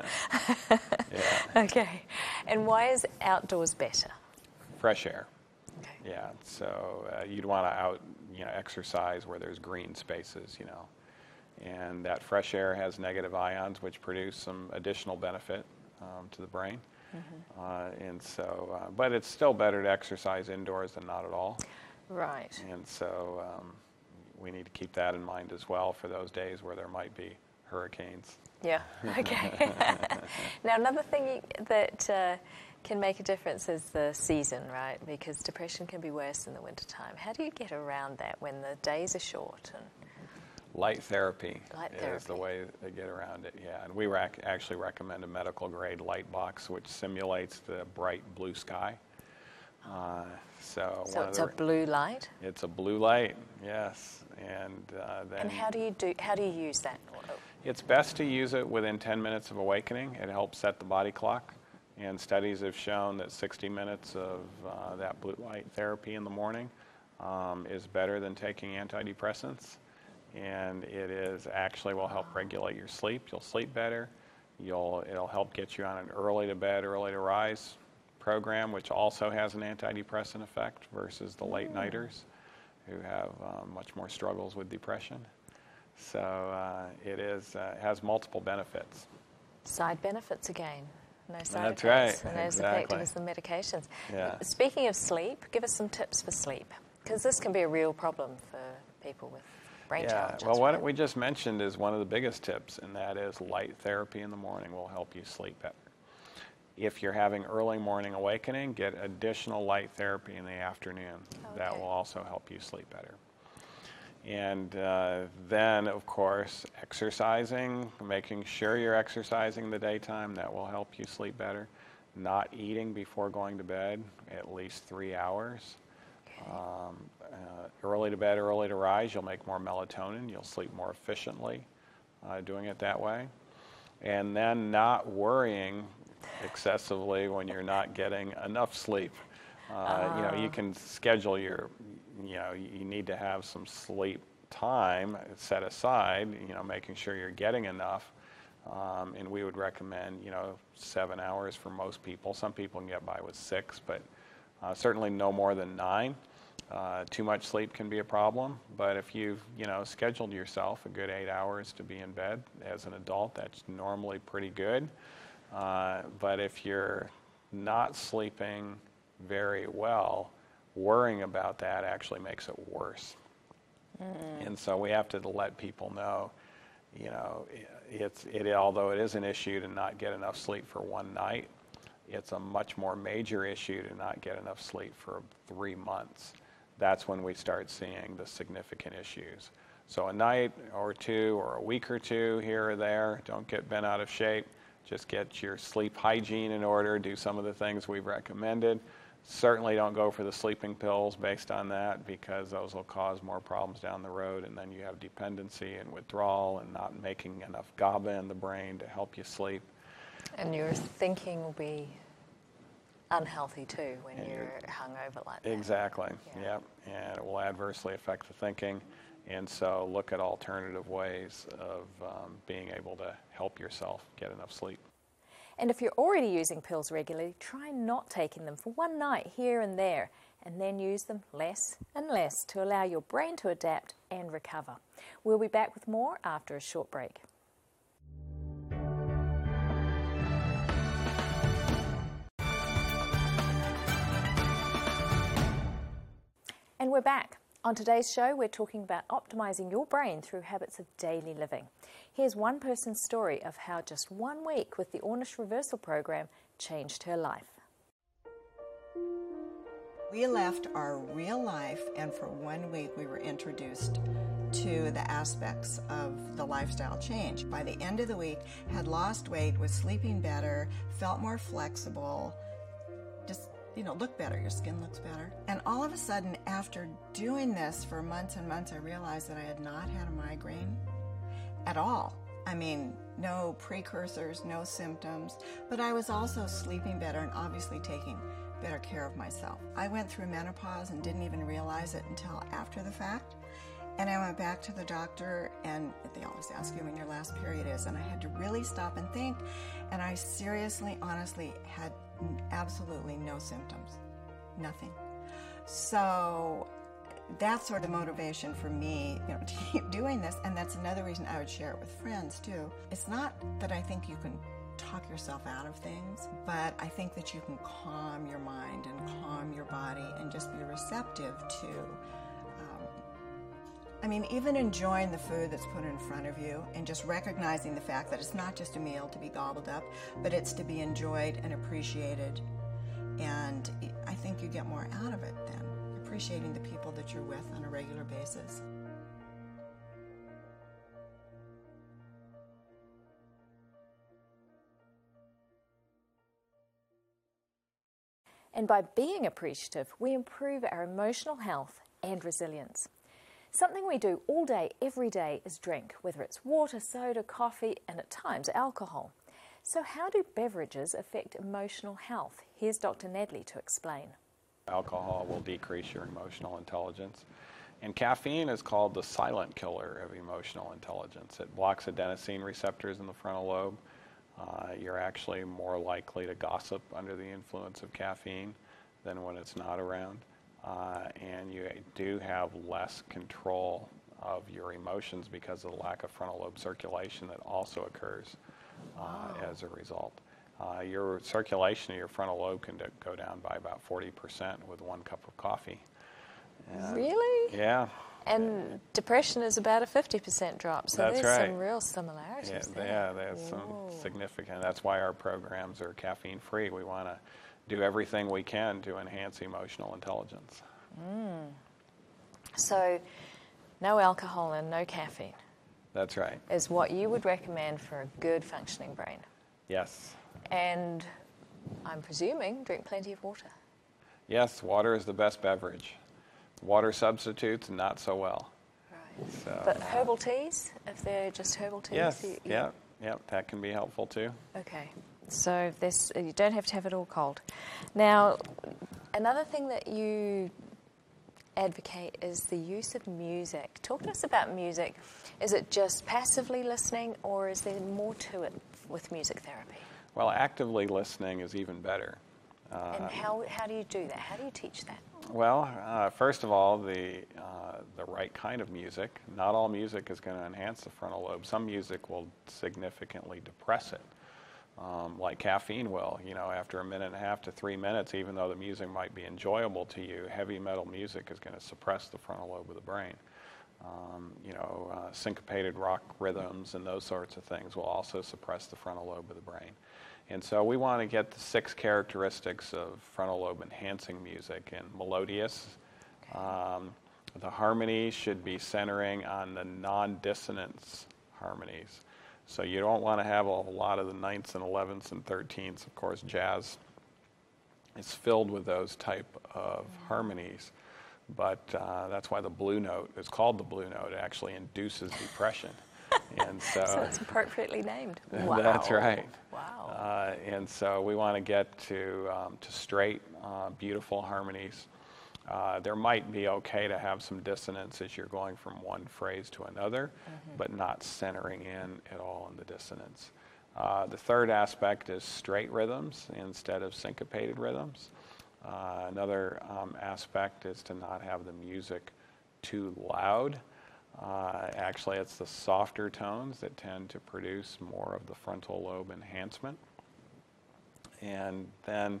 Yeah. Okay. And why is outdoors better? Fresh air. Okay. Yeah. So uh, you'd want to out, you know, exercise where there's green spaces, you know. And that fresh air has negative ions, which produce some additional benefit um, to the brain. Mm-hmm. Uh, and so, uh, but it's still better to exercise indoors than not at all. Right. And so um, we need to keep that in mind as well for those days where there might be hurricanes. Yeah, okay. Now, another thing that uh, can make a difference is the season, right? Because depression can be worse in the wintertime. How do you get around that when the days are short? And Light therapy light is therapy. the way to get around it, yeah. And we rec- actually recommend a medical grade light box which simulates the bright blue sky. Uh, so so one it's of a the, blue light? It's a blue light, yes. And uh, then And how do you do? How do you use that? It's best to use it within ten minutes of awakening. It helps set the body clock. And studies have shown that sixty minutes of uh, that blue light therapy in the morning um, is better than taking antidepressants. And it is actually will help regulate your sleep. You'll sleep better. You'll it'll help get you on an early to bed, early to rise program, which also has an antidepressant effect versus the late nighters who have um, much more struggles with depression. So uh, it is uh, has multiple benefits. Side benefits again. No side That's effects. right. And as Exactly. effective as the medications. Yeah. Speaking of sleep, give us some tips for sleep, because this can be a real problem for people with brain yeah. challenges. Well, what right? we just mentioned is one of the biggest tips, and that is light therapy in the morning will help you sleep better. If you're having early morning awakening, get additional light therapy in the afternoon. Okay. That will also help you sleep better. And uh, then, of course, exercising, making sure you're exercising in the daytime, that will help you sleep better. not eating before going to bed, at least three hours. Okay. Um, uh, early to bed, early to rise, you'll make more melatonin, you'll sleep more efficiently uh, doing it that way. And then not worrying excessively when you're not getting enough sleep. Uh, uh. You know, you can schedule your, you know, you need to have some sleep time set aside, you know, making sure you're getting enough. Um, and we would recommend, you know, seven hours for most people. Some people can get by with six, but uh, certainly no more than nine. Uh, too much sleep can be a problem, but if you've, you know, scheduled yourself a good eight hours to be in bed as an adult, that's normally pretty good. Uh, but if you're not sleeping very well, worrying about that actually makes it worse. Mm. And so we have to let people know, you know, it's it although it is an issue to not get enough sleep for one night, it's a much more major issue to not get enough sleep for three months. That's when we start seeing the significant issues. So a night or two or a week or two here or there, don't get bent out of shape. Just get your sleep hygiene in order, do some of the things we've recommended. Certainly don't go for the sleeping pills based on that, because those will cause more problems down the road, and then you have dependency and withdrawal and not making enough GABA in the brain to help you sleep. And your thinking will be unhealthy too when and you're hungover like that. Exactly, yeah. Yep, and it will adversely affect the thinking. And so look at alternative ways of um, being able to help yourself get enough sleep. And if you're already using pills regularly, try not taking them for one night here and there, and then use them less and less to allow your brain to adapt and recover. We'll be back with more after a short break. And we're back. On today's show, we're talking about optimizing your brain through habits of daily living. Here's one person's story of how just one week with the Ornish Reversal program changed her life. We left our real life, and for one week we were introduced to the aspects of the lifestyle change. By the end of the week, had lost weight, was sleeping better, felt more flexible, just you know, look better, your skin looks better. And all of a sudden, after doing this for months and months, I realized that I had not had a migraine at all. I mean, no precursors, no symptoms, but I was also sleeping better and obviously taking better care of myself. I went through menopause and didn't even realize it until after the fact. And I went back to the doctor, and they always ask you when your last period is, and I had to really stop and think, and I seriously, honestly had absolutely no symptoms, nothing. So that's sort of motivation for me, you know, to keep doing this, and that's another reason I would share it with friends too. It's not that I think you can talk yourself out of things, but I think that you can calm your mind and calm your body and just be receptive to I mean, even enjoying the food that's put in front of you and just recognizing the fact that it's not just a meal to be gobbled up, but it's to be enjoyed and appreciated. And I think you get more out of it then, appreciating the people that you're with on a regular basis. And by being appreciative, we improve our emotional health and resilience. Something we do all day, every day, is drink, whether it's water, soda, coffee, and at times alcohol. So how do beverages affect emotional health? Here's Doctor Nedley to explain. Alcohol will decrease your emotional intelligence. And caffeine is called the silent killer of emotional intelligence. It blocks adenosine receptors in the frontal lobe. Uh, you're actually more likely to gossip under the influence of caffeine than when it's not around. Uh, and you do have less control of your emotions because of the lack of frontal lobe circulation that also occurs uh, wow. as a result. Uh, your circulation of your frontal lobe can do, go down by about forty percent with one cup of coffee. And really? Yeah. And yeah. depression is about a fifty percent drop, so that's there's right. some real similarities yeah, there. Yeah, there's Whoa. some significant. That's why our programs are caffeine-free. We want to do everything we can to enhance emotional intelligence. Mm. So, no alcohol and no caffeine. That's right. Is what you would recommend for a good functioning brain. Yes. And I'm presuming, drink plenty of water. Yes, water is the best beverage. Water substitutes, not so well. Right. So, But herbal teas, if they're just herbal teas? yes, you, you... yeah, yeah, that can be helpful too. Okay, so this, you don't have to have it all cold. Now, another thing that you advocate is the use of music. Talk to us about music. Is it just passively listening, or is there more to it with music therapy? Well, actively listening is even better. Uh, And how, how do you do that? How do you teach that? Well, uh, first of all, the uh, the right kind of music. Not all music is going to enhance the frontal lobe. Some music will significantly depress it, um, like caffeine will. You know, after a minute and a half to three minutes, even though the music might be enjoyable to you, heavy metal music is going to suppress the frontal lobe of the brain. Um, you know, uh, syncopated rock rhythms and those sorts of things will also suppress the frontal lobe of the brain. And so we want to get the six characteristics of frontal lobe enhancing music. And melodious, um, the harmonies should be centering on the non-dissonance harmonies. So you don't want to have a lot of the ninths and elevenths and thirteenths. Of course, jazz is filled with those type of harmonies. But uh, that's why the blue note is called the blue note. It actually induces depression. And so, So it's appropriately named. Wow. That's right. Wow. Uh, and so we want to get to um, to straight, uh, beautiful harmonies. Uh, there might be okay to have some dissonance as you're going from one phrase to another, Mm-hmm. but not centering in at all in the dissonance. Uh, the third aspect is straight rhythms instead of syncopated rhythms. Uh, another um, aspect is to not have the music too loud. Uh, actually, it's the softer tones that tend to produce more of the frontal lobe enhancement. And then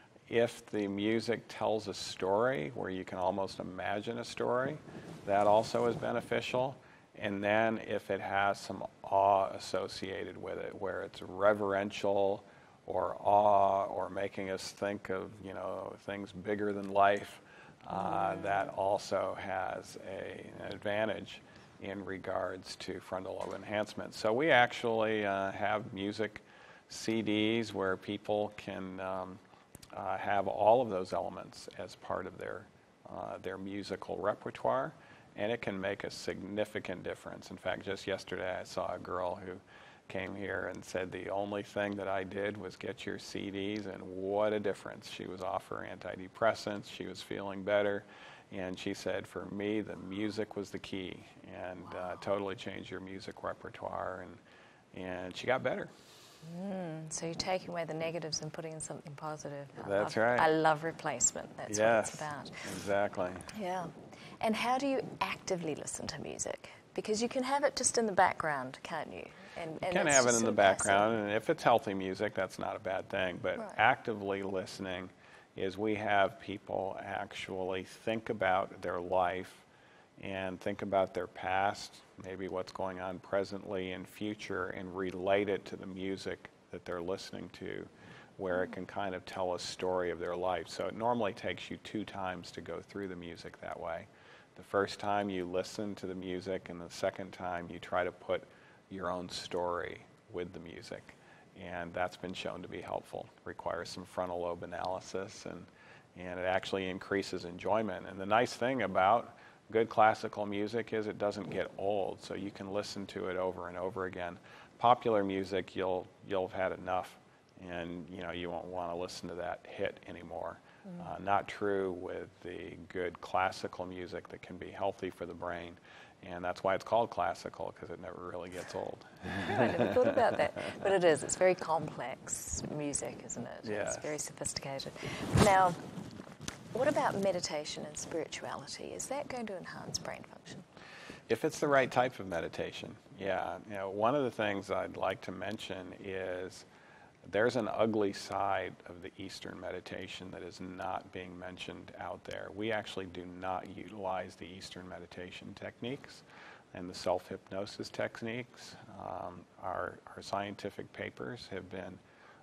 if the music tells a story where you can almost imagine a story, that also is beneficial. And then if it has some awe associated with it, where it's reverential or awe or making us think of, you know, things bigger than life, Uh, that also has a, an advantage in regards to frontal lobe enhancement. So we actually uh, have music C Ds where people can um, uh, have all of those elements as part of their, uh, their musical repertoire, and it can make a significant difference. In fact, just yesterday I saw a girl who came here and said the only thing that I did was get your C Ds, and what a difference. She was off her antidepressants, she was feeling better, and she said, for me, the music was the key, and uh, totally changed your music repertoire, and, and she got better. Mm, so you're taking away the negatives and putting in something positive. I That's love, right. I love replacement. That's yes, what it's about. Exactly. Yeah. And how do you actively listen to music? Because you can have it just in the background, can't you? And, and You can it's have it just in the sort of background, passive. and if it's healthy music, that's not a bad thing. But Right. actively listening is we have people actually think about their life and think about their past, maybe what's going on presently and future, and relate it to the music that they're listening to, where it can kind of tell a story of their life. So it normally takes you two times to go through the music that way. The first time you listen to the music, and the second time you try to put your own story with the music. And that's been shown to be helpful. It requires some frontal lobe analysis, and, and it actually increases enjoyment. And the nice thing about good classical music is it doesn't get old, so you can listen to it over and over again. Popular music, you'll, you'll have had enough, and you know, you won't want to listen to that hit anymore. Uh, not true with the good classical music that can be healthy for the brain. And that's why it's called classical, because it never really gets old. I never thought about that. But it is. It's very complex music, isn't it? Yes. It's very sophisticated. Now, what about meditation and spirituality? Is that going to enhance brain function? If it's the right type of meditation, yeah. You know, one of the things I'd like to mention is there's an ugly side of the Eastern meditation that is not being mentioned out there. We actually do not utilize the Eastern meditation techniques and the self-hypnosis techniques. Um, our, our scientific papers have been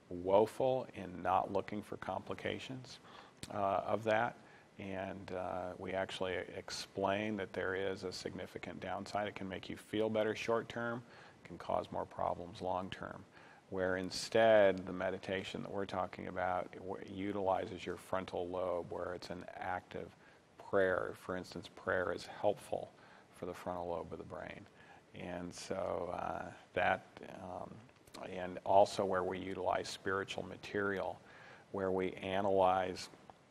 woeful in not looking for complications uh, of that. And uh, we actually explain that there is a significant downside. It can make you feel better short term, can cause more problems long term. where instead the meditation that we're talking about it utilizes your frontal lobe, where it's an active prayer. For instance, prayer is helpful for the frontal lobe of the brain. And so uh, that, um, and also where we utilize spiritual material, where we analyze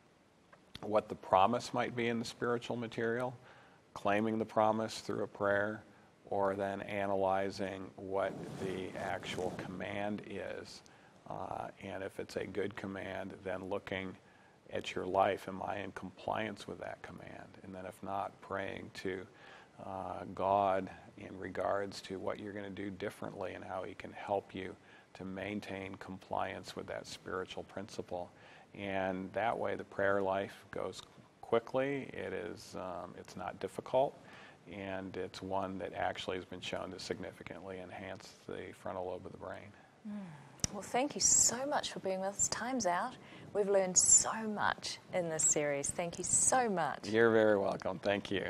what the promise might be in the spiritual material, claiming the promise through a prayer, or then analyzing what the actual command is. Uh, and if it's a good command, then looking at your life, am I in compliance with that command? And then if not, praying to uh, God in regards to what you're going to do differently and how He can help you to maintain compliance with that spiritual principle. And that way the prayer life goes quickly. It is, um, it's not difficult, and it's one that actually has been shown to significantly enhance the frontal lobe of the brain. Mm. Well, thank you so much for being with us. Time's out. We've learned so much in this series. Thank you so much. You're very welcome. Thank you.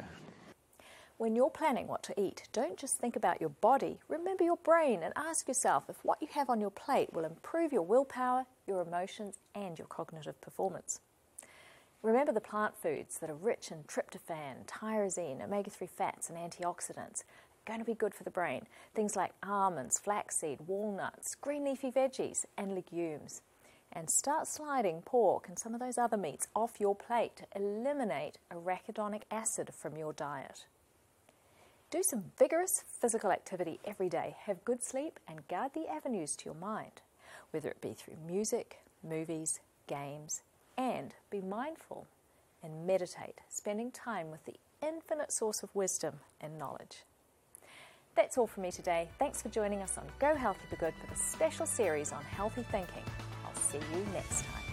When you're planning what to eat, don't just think about your body. Remember your brain and ask yourself if what you have on your plate will improve your willpower, your emotions, and your cognitive performance. Remember the plant foods that are rich in tryptophan, tyrosine, omega three fats, and antioxidants are going to be good for the brain. Things like almonds, flaxseed, walnuts, green leafy veggies, and legumes. And start sliding pork and some of those other meats off your plate to eliminate arachidonic acid from your diet. Do some vigorous physical activity every day, have good sleep, and guard the avenues to your mind, whether it be through music, movies, games, and be mindful and meditate, spending time with the infinite source of wisdom and knowledge. That's all from me today. Thanks for joining us on Go Healthy for Good for the special series on healthy thinking. I'll see you next time.